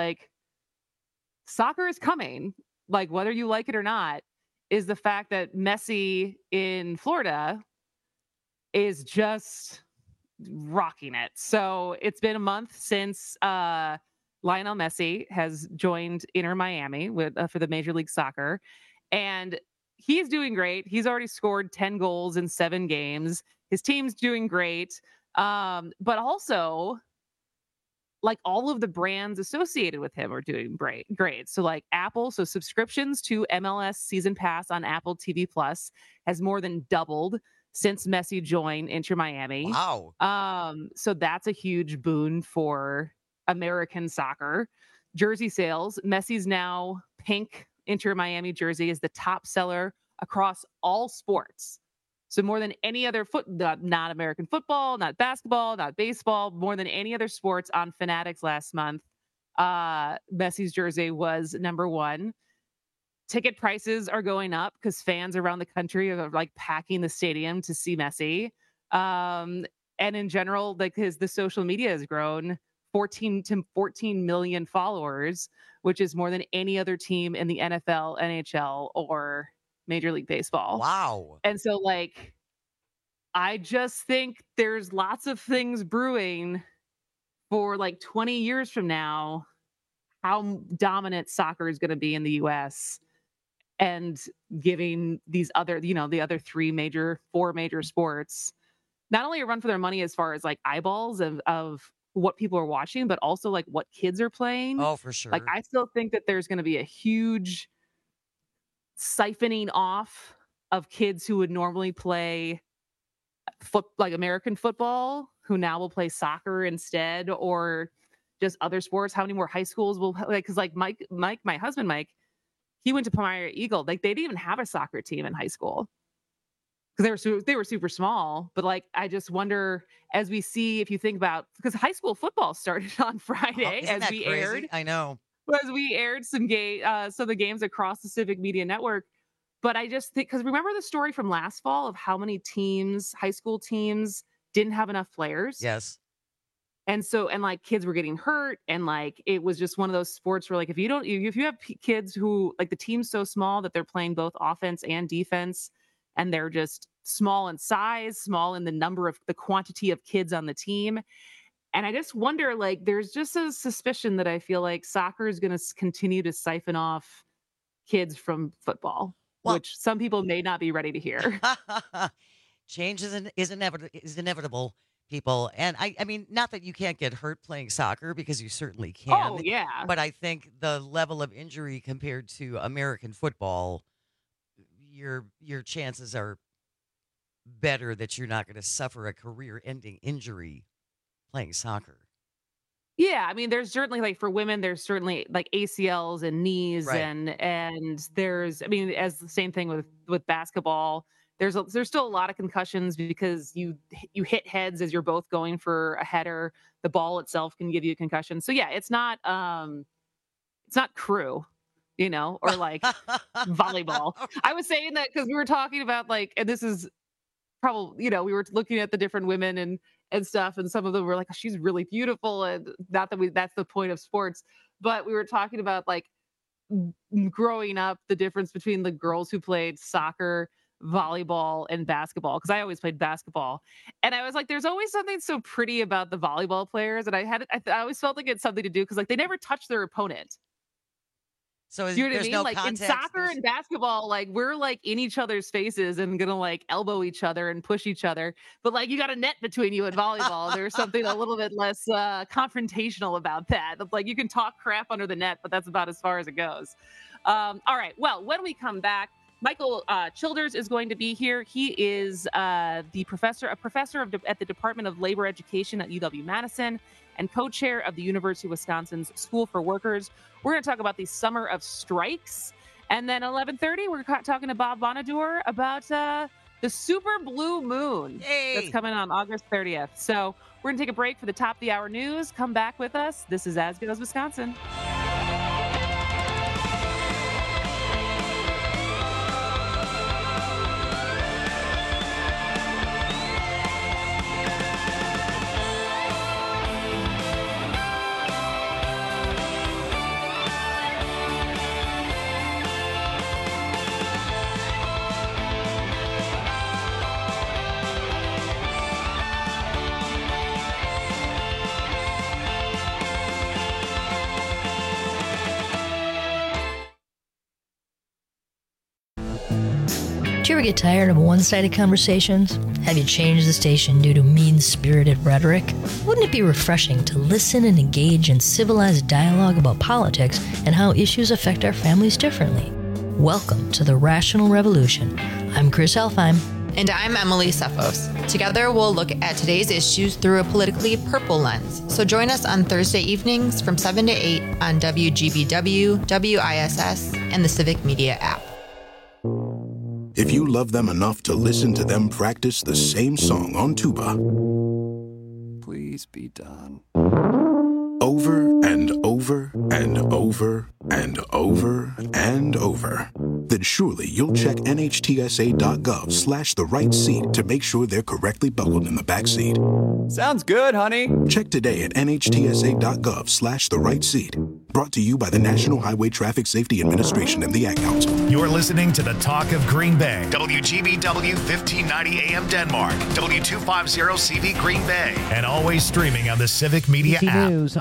soccer is coming, whether you like it or not, is the fact that Messi in Florida is just rocking it. So it's been a month since Lionel Messi has joined Inter Miami for the Major League Soccer, and he's doing great. He's already scored 10 goals in 7 games. His team's doing great, but also all of the brands associated with him are doing great. So Apple, so subscriptions to MLS Season Pass on Apple TV Plus has more than doubled since Messi joined Inter Miami. Wow. So that's a huge boon for American soccer. Jersey sales, Messi's now pink Inter Miami jersey is the top seller across all sports. So more than any other not American football, not basketball, not baseball, more than any other sports on Fanatics last month, Messi's jersey was number one. Ticket prices are going up because fans around the country are like packing the stadium to see Messi. And in general, like the social media has grown 14 million followers, which is more than any other team in the NFL, NHL, or Major League Baseball. Wow. And so, like, I just think there's lots of things brewing for like 20 years from now, how dominant soccer is going to be in the U.S. and giving these other, the other four major sports, not only a run for their money as far as like eyeballs of what people are watching, but also like what kids are playing. Oh, for sure. Like, I still think that there's going to be a huge siphoning off of kids who would normally play like American football, who now will play soccer instead, or just other sports. How many more high schools will, like, because like Mike, my husband, Mike, he went to Palmyra Eagle. Like, they didn't even have a soccer team in high school because they were super small. But like, I just wonder, as we see, if you think about, because high school football started on Friday, Isn't that crazy? aired. I know. As we aired some of the games across the Civic Media Network. But I just think, because remember the story from last fall of how many teams, high school teams, didn't have enough players? Yes. And so, and like kids were getting hurt, and like it was just one of those sports where like if you have kids who, like, the team's so small that they're playing both offense and defense, and they're just small in size, small in the quantity of kids on the team. And I just wonder, like, there's just a suspicion that I feel like soccer is going to continue to siphon off kids from football, which some people may not be ready to hear. Change is inevitable, people. And I mean, not that you can't get hurt playing soccer, because you certainly can. Oh, yeah. But I think the level of injury compared to American football, your chances are better that you're not going to suffer a career-ending injury playing soccer. Yeah, I mean, there's certainly, like, for women, there's certainly like ACLs and knees, right. and there's, I mean, as the same thing with basketball, there's still a lot of concussions because you hit heads as you're both going for a header. The ball itself can give you a concussion. So yeah, it's not crew, or like volleyball. I was saying that because we were talking about, like, and this is probably, we were looking at the different women and stuff, and some of them were like, oh, she's really beautiful, and not that that's the point of sports, but we were talking about, like, growing up, the difference between the girls who played soccer, volleyball, and basketball, because I always played basketball, and I was like, there's always something so pretty about the volleyball players, and I always felt like it's something to do because, like, they never touch their opponent. So you know what I there's mean? no Like, context, in soccer and basketball, like, we're like in each other's faces and gonna like elbow each other and push each other. But like, you got a net between you in volleyball. There's something a little bit less confrontational about that. Like, you can talk crap under the net, but that's about as far as it goes. All right. Well, when we come back, Michael Childers is going to be here. He is a professor at the Department of Labor Education at UW-Madison and co-chair of the University of Wisconsin's School for Workers. We're going to talk about the summer of strikes. And then 11:30, we're talking to Bob Bonadeur about the super blue moon that's coming on August 30th. So we're going to take a break for the top of the hour news. Come back with us. This is As Goes Wisconsin. Do you ever get tired of one-sided conversations? Have you changed the station due to mean-spirited rhetoric? Wouldn't it be refreshing to listen and engage in civilized dialogue about politics and how issues affect our families differently? Welcome to the Rational Revolution. I'm Chris Elfheim. And I'm Emily Sefos. Together, we'll look at today's issues through a politically purple lens. So join us on Thursday evenings from 7 to 8 on WGBW, WISS, and the Civic Media app. If you love them enough to listen to them practice the same song on tuba, please be done. Over and over and over and over and over, then surely you'll check NHTSA.gov/the right seat to make sure they're correctly buckled in the back seat. Sounds good, honey. Check today at NHTSA.gov/the right seat. Brought to you by the National Highway Traffic Safety Administration and the Ad Council. You're listening to the Talk of Green Bay. WGBW 1590 AM Denmark, W250 CV Green Bay, and always streaming on the Civic Media app.